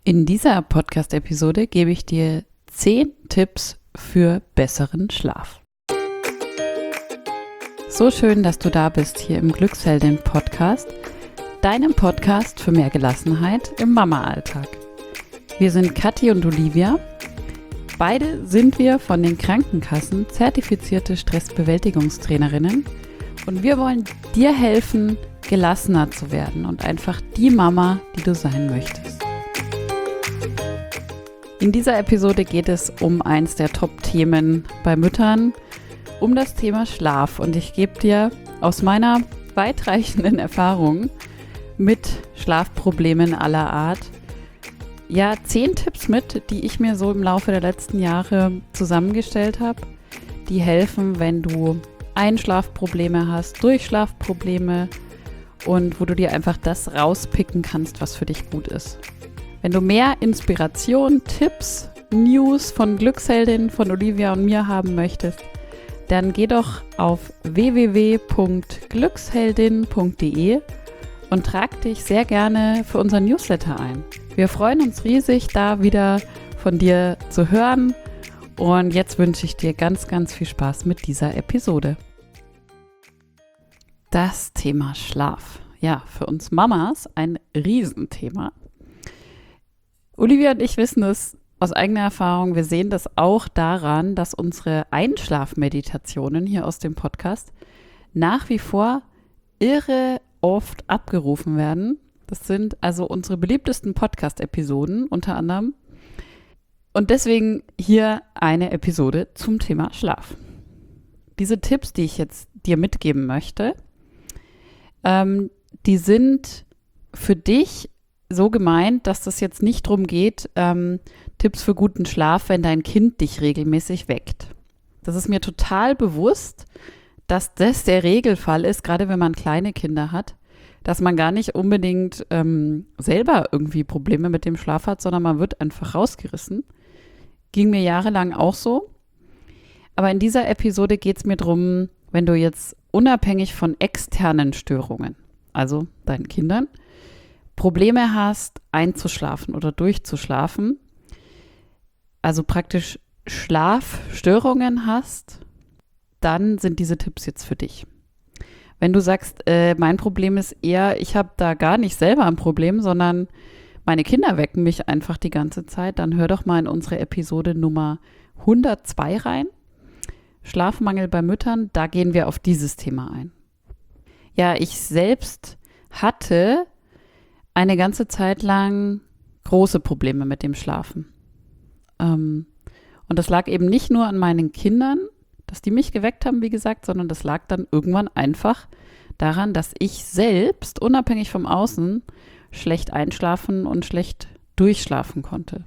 In dieser Podcast-Episode gebe ich dir 10 Tipps für besseren Schlaf. So schön, dass du da bist hier im Glücksheldin-Podcast, deinem Podcast für mehr Gelassenheit im Mama-Alltag. Wir sind Kathi und Olivia. Beide sind wir von den Krankenkassen zertifizierte Stressbewältigungstrainerinnen und wir wollen dir helfen, gelassener zu werden und einfach die Mama, die du sein möchtest. In dieser Episode geht es um eins der Top-Themen bei Müttern, um das Thema Schlaf. Und ich gebe dir aus meiner weitreichenden Erfahrung mit Schlafproblemen aller Art 10 Tipps mit, die ich mir so im Laufe der letzten Jahre zusammengestellt habe, die helfen, wenn du Einschlafprobleme hast, Durchschlafprobleme und wo du dir einfach das rauspicken kannst, was für dich gut ist. Wenn du mehr Inspiration, Tipps, News von Glücksheldin, von Olivia und mir haben möchtest, dann geh doch auf www.glücksheldin.de und trag dich sehr gerne für unser Newsletter ein. Wir freuen uns riesig, da wieder von dir zu hören. Und jetzt wünsche ich dir ganz, ganz viel Spaß mit dieser Episode. Das Thema Schlaf. Ja, für uns Mamas ein Riesenthema. Olivia und ich wissen es aus eigener Erfahrung, wir sehen das auch daran, dass unsere Einschlafmeditationen hier aus dem Podcast nach wie vor irre oft abgerufen werden. Das sind also unsere beliebtesten Podcast-Episoden unter anderem. Und deswegen hier eine Episode zum Thema Schlaf. Diese Tipps, die ich jetzt dir mitgeben möchte, die sind für dich so gemeint, dass das jetzt nicht darum geht, Tipps für guten Schlaf, wenn dein Kind dich regelmäßig weckt. Das ist mir total bewusst, dass das der Regelfall ist, gerade wenn man kleine Kinder hat, dass man gar nicht unbedingt selber irgendwie Probleme mit dem Schlaf hat, sondern man wird einfach rausgerissen. Ging mir jahrelang auch so. Aber in dieser Episode geht es mir darum, wenn du jetzt unabhängig von externen Störungen, also deinen Kindern, Probleme hast, einzuschlafen oder durchzuschlafen, also praktisch Schlafstörungen hast, dann sind diese Tipps jetzt für dich. Wenn du sagst, mein Problem ist eher, ich habe da gar nicht selber ein Problem, sondern meine Kinder wecken mich einfach die ganze Zeit, dann hör doch mal in unsere Episode Nummer 102 rein. Schlafmangel bei Müttern, da gehen wir auf dieses Thema ein. Ja, ich selbst hatte eine ganze Zeit lang große Probleme mit dem Schlafen. Und das lag eben nicht nur an meinen Kindern, dass die mich geweckt haben, wie gesagt, sondern das lag dann irgendwann einfach daran, dass ich selbst, unabhängig vom Außen, schlecht einschlafen und schlecht durchschlafen konnte.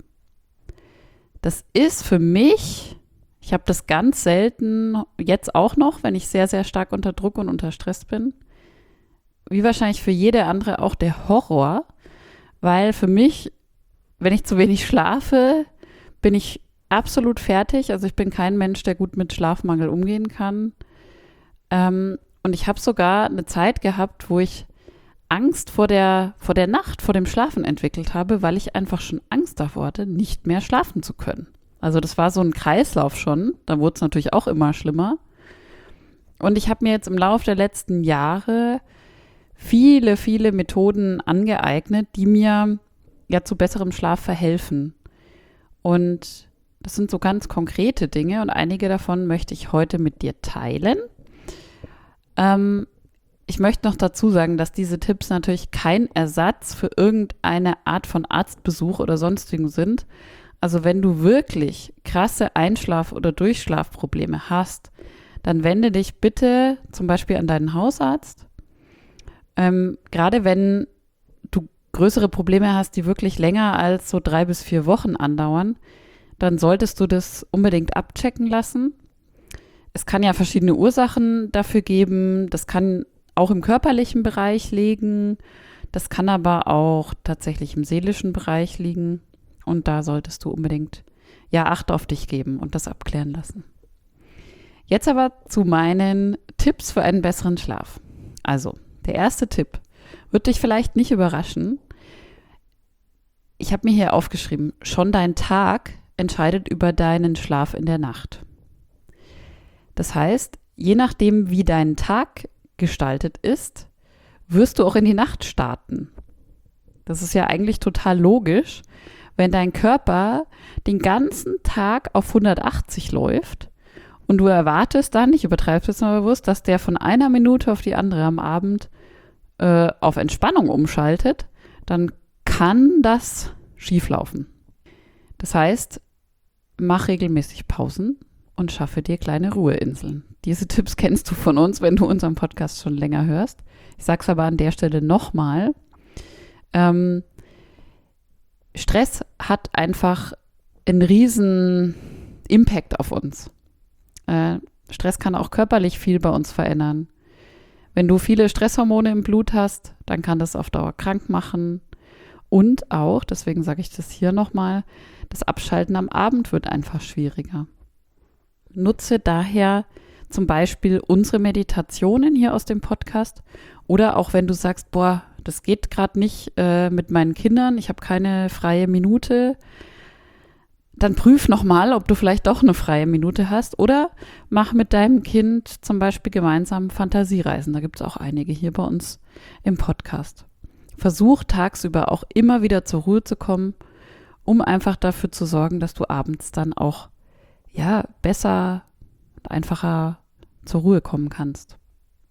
Das ist für mich, ich habe das ganz selten, jetzt auch noch, wenn ich sehr, sehr stark unter Druck und unter Stress bin, wie wahrscheinlich für jede andere auch der Horror, weil für mich, wenn ich zu wenig schlafe, bin ich absolut fertig. Also ich bin kein Mensch, der gut mit Schlafmangel umgehen kann. Und ich habe sogar eine Zeit gehabt, wo ich Angst vor der Nacht, vor dem Schlafen entwickelt habe, weil ich einfach schon Angst davor hatte, nicht mehr schlafen zu können. Also das war so ein Kreislauf schon. Da wurde es natürlich auch immer schlimmer. Und ich habe mir jetzt im Laufe der letzten Jahre viele, viele Methoden angeeignet, die mir ja zu besserem Schlaf verhelfen. Und das sind so ganz konkrete Dinge und einige davon möchte ich heute mit dir teilen. Ich möchte noch dazu sagen, dass diese Tipps natürlich kein Ersatz für irgendeine Art von Arztbesuch oder sonstigen sind. Also wenn du wirklich krasse Einschlaf- oder Durchschlafprobleme hast, dann wende dich bitte zum Beispiel an deinen Hausarzt. Gerade wenn du größere Probleme hast, die wirklich länger als so 3 bis 4 Wochen andauern, dann solltest du das unbedingt abchecken lassen. Es kann ja verschiedene Ursachen dafür geben. Das kann auch im körperlichen Bereich liegen. Das kann aber auch tatsächlich im seelischen Bereich liegen. Und da solltest du unbedingt Acht auf dich geben und das abklären lassen. Jetzt aber zu meinen Tipps für einen besseren Schlaf. Also, der erste Tipp wird dich vielleicht nicht überraschen. Ich habe mir hier aufgeschrieben, schon dein Tag entscheidet über deinen Schlaf in der Nacht. Das heißt, je nachdem, wie dein Tag gestaltet ist, wirst du auch in die Nacht starten. Das ist ja eigentlich total logisch, wenn dein Körper den ganzen Tag auf 180 läuft und du erwartest dann, ich übertreibe es jetzt mal bewusst, dass der von einer Minute auf die andere am Abend auf Entspannung umschaltet, dann kann das schieflaufen. Das heißt, mach regelmäßig Pausen und schaffe dir kleine Ruheinseln. Diese Tipps kennst du von uns, wenn du unseren Podcast schon länger hörst. Ich sage es aber an der Stelle nochmal. Stress hat einfach einen riesen Impact auf uns. Stress kann auch körperlich viel bei uns verändern. Wenn du viele Stresshormone im Blut hast, dann kann das auf Dauer krank machen. Und auch, deswegen sage ich das hier nochmal, das Abschalten am Abend wird einfach schwieriger. Nutze daher zum Beispiel unsere Meditationen hier aus dem Podcast oder auch wenn du sagst, boah, das geht gerade nicht mit meinen Kindern, ich habe keine freie Minute, dann prüf nochmal, ob du vielleicht doch eine freie Minute hast oder mach mit deinem Kind zum Beispiel gemeinsam Fantasiereisen. Da gibt es auch einige hier bei uns im Podcast. Versuch tagsüber auch immer wieder zur Ruhe zu kommen, um einfach dafür zu sorgen, dass du abends dann auch besser und einfacher zur Ruhe kommen kannst.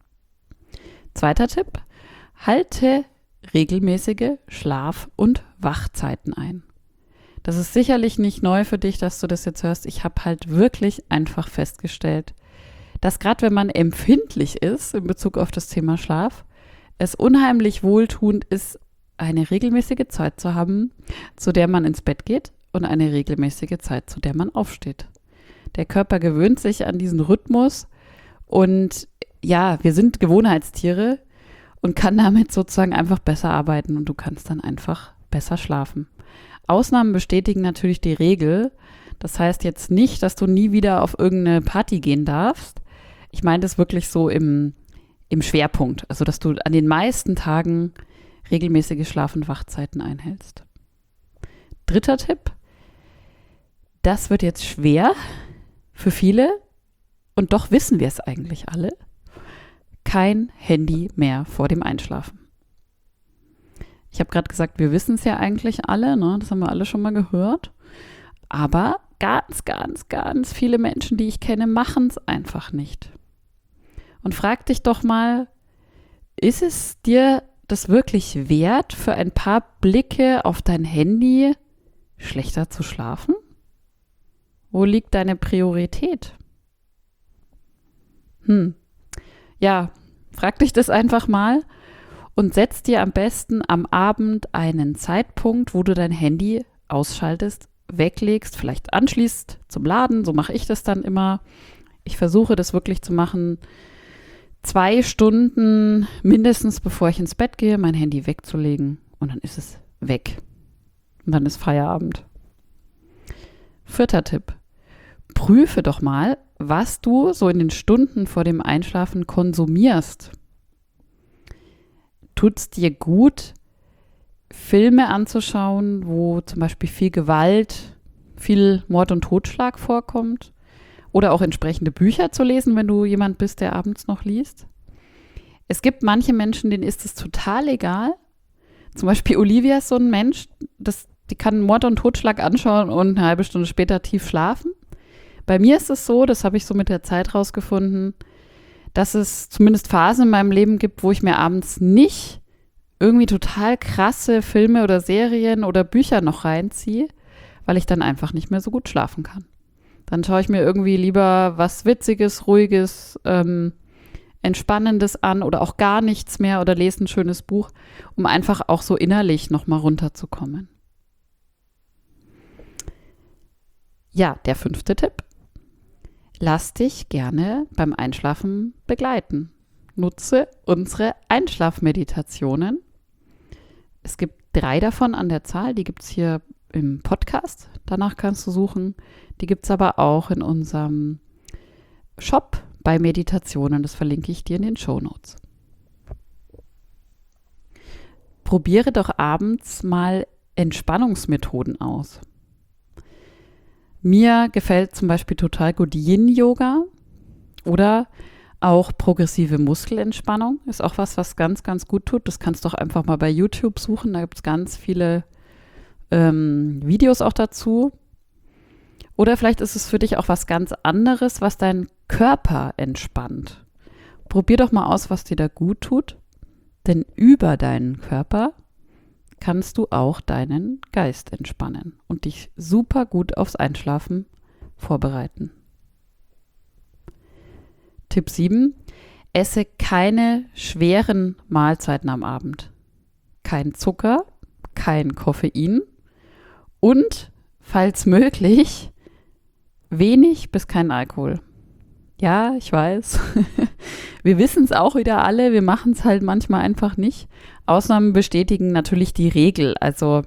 Zweiter Tipp, halte regelmäßige Schlaf- und Wachzeiten ein. Das ist sicherlich nicht neu für dich, dass du das jetzt hörst. Ich habe halt wirklich einfach festgestellt, dass gerade wenn man empfindlich ist in Bezug auf das Thema Schlaf, es unheimlich wohltuend ist, eine regelmäßige Zeit zu haben, zu der man ins Bett geht und eine regelmäßige Zeit, zu der man aufsteht. Der Körper gewöhnt sich an diesen Rhythmus und ja, wir sind Gewohnheitstiere und kann damit sozusagen einfach besser arbeiten und du kannst dann einfach besser schlafen. Ausnahmen bestätigen natürlich die Regel. Das heißt jetzt nicht, dass du nie wieder auf irgendeine Party gehen darfst. Ich meine das wirklich so im Schwerpunkt. Also, dass du an den meisten Tagen regelmäßige Schlaf- und Wachzeiten einhältst. Dritter Tipp. Das wird jetzt schwer für viele und doch wissen wir es eigentlich alle. Kein Handy mehr vor dem Einschlafen. Ich habe gerade gesagt, wir wissen es ja eigentlich alle, ne? Das haben wir alle schon mal gehört. Aber ganz, ganz, ganz viele Menschen, die ich kenne, machen es einfach nicht. Und frag dich doch mal, ist es dir das wirklich wert, für ein paar Blicke auf dein Handy schlechter zu schlafen? Wo liegt deine Priorität? Ja, frag dich das einfach mal. Und setz dir am besten am Abend einen Zeitpunkt, wo du dein Handy ausschaltest, weglegst, vielleicht anschließt zum Laden. So mache ich das dann immer. Ich versuche das wirklich zu machen, 2 Stunden mindestens bevor ich ins Bett gehe, mein Handy wegzulegen und dann ist es weg. Und dann ist Feierabend. 4. Tipp. Prüfe doch mal, was du so in den Stunden vor dem Einschlafen konsumierst. Tut es dir gut, Filme anzuschauen, wo zum Beispiel viel Gewalt, viel Mord und Totschlag vorkommt? Oder auch entsprechende Bücher zu lesen, wenn du jemand bist, der abends noch liest? Es gibt manche Menschen, denen ist es total egal. Zum Beispiel Olivia ist so ein Mensch, die kann Mord und Totschlag anschauen und eine halbe Stunde später tief schlafen. Bei mir ist es so, das habe ich so mit der Zeit rausgefunden, dass es zumindest Phasen in meinem Leben gibt, wo ich mir abends nicht irgendwie total krasse Filme oder Serien oder Bücher noch reinziehe, weil ich dann einfach nicht mehr so gut schlafen kann. Dann schaue ich mir irgendwie lieber was Witziges, Ruhiges, Entspannendes an oder auch gar nichts mehr oder lese ein schönes Buch, um einfach auch so innerlich nochmal runterzukommen. Ja, der 5. Tipp. Lass dich gerne beim Einschlafen begleiten. Nutze unsere Einschlafmeditationen. Es gibt 3 davon an der Zahl, die gibt es hier im Podcast. Danach kannst du suchen. Die gibt es aber auch in unserem Shop bei Meditationen. Das verlinke ich dir in den Shownotes. Probiere doch abends mal Entspannungsmethoden aus. Mir gefällt zum Beispiel total gut Yin-Yoga oder auch progressive Muskelentspannung. Ist auch was ganz, ganz gut tut. Das kannst du auch einfach mal bei YouTube suchen. Da gibt es ganz viele Videos auch dazu. Oder vielleicht ist es für dich auch was ganz anderes, was deinen Körper entspannt. Probier doch mal aus, was dir da gut tut, denn über deinen Körper kannst du auch deinen Geist entspannen und dich super gut aufs Einschlafen vorbereiten. Tipp 7. Esse keine schweren Mahlzeiten am Abend. Kein Zucker, kein Koffein und, falls möglich, wenig bis kein Alkohol. Ja, ich weiß. Wir wissen es auch wieder alle, wir machen es halt manchmal einfach nicht. Ausnahmen bestätigen natürlich die Regel. Also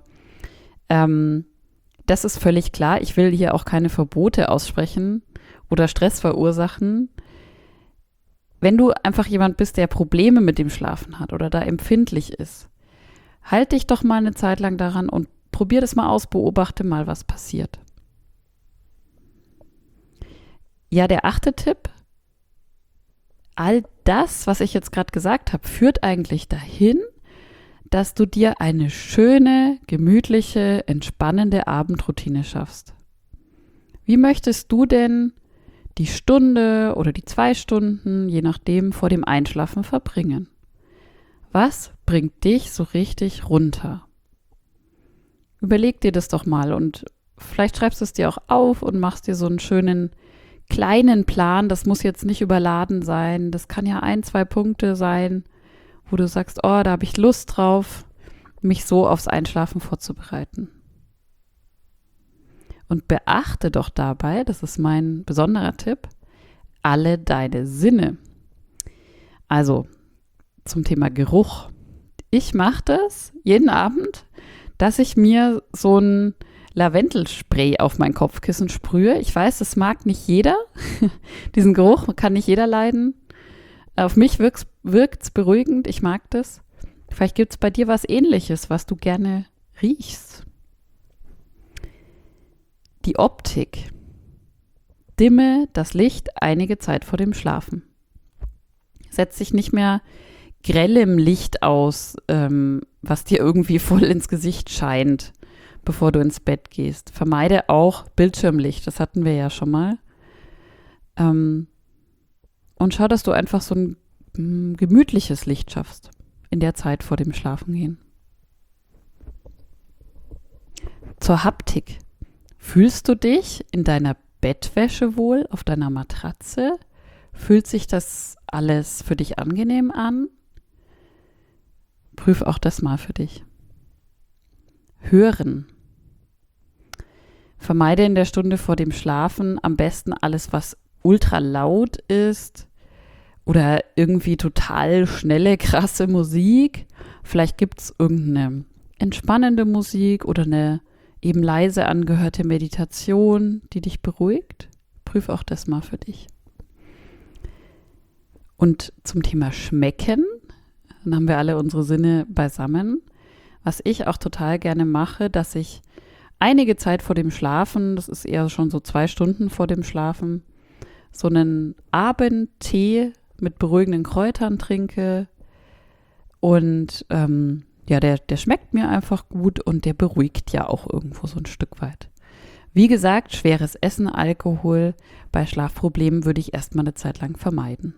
das ist völlig klar. Ich will hier auch keine Verbote aussprechen oder Stress verursachen. Wenn du einfach jemand bist, der Probleme mit dem Schlafen hat oder da empfindlich ist, halt dich doch mal eine Zeit lang daran und probier das mal aus, beobachte mal, was passiert. Ja, der 8. Tipp, all das, was ich jetzt gerade gesagt habe, führt eigentlich dahin, dass du dir eine schöne, gemütliche, entspannende Abendroutine schaffst. Wie möchtest du denn die Stunde oder die 2 Stunden, je nachdem, vor dem Einschlafen verbringen? Was bringt dich so richtig runter? Überleg dir das doch mal und vielleicht schreibst du es dir auch auf und machst dir so einen schönen kleinen Plan. Das muss jetzt nicht überladen sein. Das kann ja 1, 2 Punkte sein, wo du sagst, oh, da habe ich Lust drauf, mich so aufs Einschlafen vorzubereiten. Und beachte doch dabei, das ist mein besonderer Tipp, alle deine Sinne. Also zum Thema Geruch. Ich mache das jeden Abend, dass ich mir so ein Lavendelspray auf mein Kopfkissen sprühe. Ich weiß, das mag nicht jeder. Diesen Geruch kann nicht jeder leiden. Auf mich wirkt es beruhigend. Ich mag das. Vielleicht gibt es bei dir was Ähnliches, was du gerne riechst. Die Optik. Dimme das Licht einige Zeit vor dem Schlafen. Setz dich nicht mehr grellem Licht aus, was dir irgendwie voll ins Gesicht scheint, bevor du ins Bett gehst. Vermeide auch Bildschirmlicht, das hatten wir ja schon mal. Und schau, dass du einfach so ein gemütliches Licht schaffst in der Zeit vor dem Schlafengehen. Zur Haptik. Fühlst du dich in deiner Bettwäsche wohl, auf deiner Matratze? Fühlt sich das alles für dich angenehm an? Prüf auch das mal für dich. Hören. Vermeide in der Stunde vor dem Schlafen am besten alles, was ultra laut ist oder irgendwie total schnelle, krasse Musik. Vielleicht gibt es irgendeine entspannende Musik oder eine eben leise angehörte Meditation, die dich beruhigt. Prüf auch das mal für dich. Und zum Thema Schmecken, dann haben wir alle unsere Sinne beisammen. Was ich auch total gerne mache, dass ich einige Zeit vor dem Schlafen, das ist eher schon so 2 Stunden vor dem Schlafen, so einen Abendtee mit beruhigenden Kräutern trinke. Und der schmeckt mir einfach gut und der beruhigt ja auch irgendwo so ein Stück weit. Wie gesagt, schweres Essen, Alkohol bei Schlafproblemen würde ich erstmal eine Zeit lang vermeiden.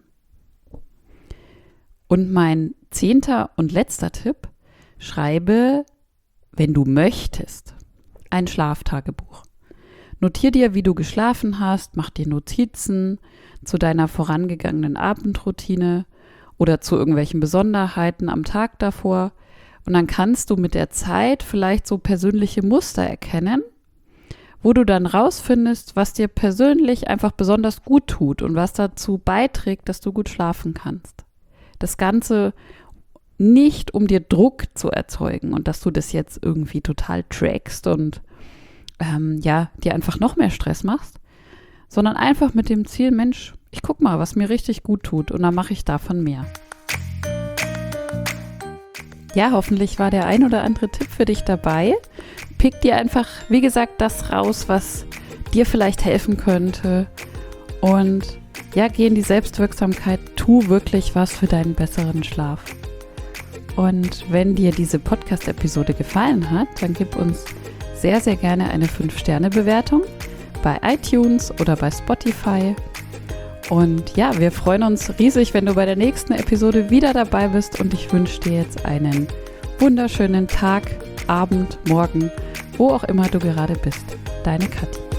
Und mein 10. und letzter Tipp, schreibe, wenn du möchtest, ein Schlaftagebuch. Notier dir, wie du geschlafen hast, mach dir Notizen zu deiner vorangegangenen Abendroutine oder zu irgendwelchen Besonderheiten am Tag davor. Und dann kannst du mit der Zeit vielleicht so persönliche Muster erkennen, wo du dann rausfindest, was dir persönlich einfach besonders gut tut und was dazu beiträgt, dass du gut schlafen kannst. Das Ganze nicht, um dir Druck zu erzeugen und dass du das jetzt irgendwie total trackst und dir einfach noch mehr Stress machst, sondern einfach mit dem Ziel, Mensch, ich guck mal, was mir richtig gut tut und dann mache ich davon mehr. Ja, hoffentlich war der ein oder andere Tipp für dich dabei. Pick dir einfach, wie gesagt, das raus, was dir vielleicht helfen könnte. Und ja, geh in die Selbstwirksamkeit, tu wirklich was für deinen besseren Schlaf. Und wenn dir diese Podcast-Episode gefallen hat, dann gib uns sehr, sehr gerne eine 5-Sterne-Bewertung bei iTunes oder bei Spotify. Und ja, wir freuen uns riesig, wenn du bei der nächsten Episode wieder dabei bist und ich wünsche dir jetzt einen wunderschönen Tag, Abend, Morgen, wo auch immer du gerade bist. Deine Kathi.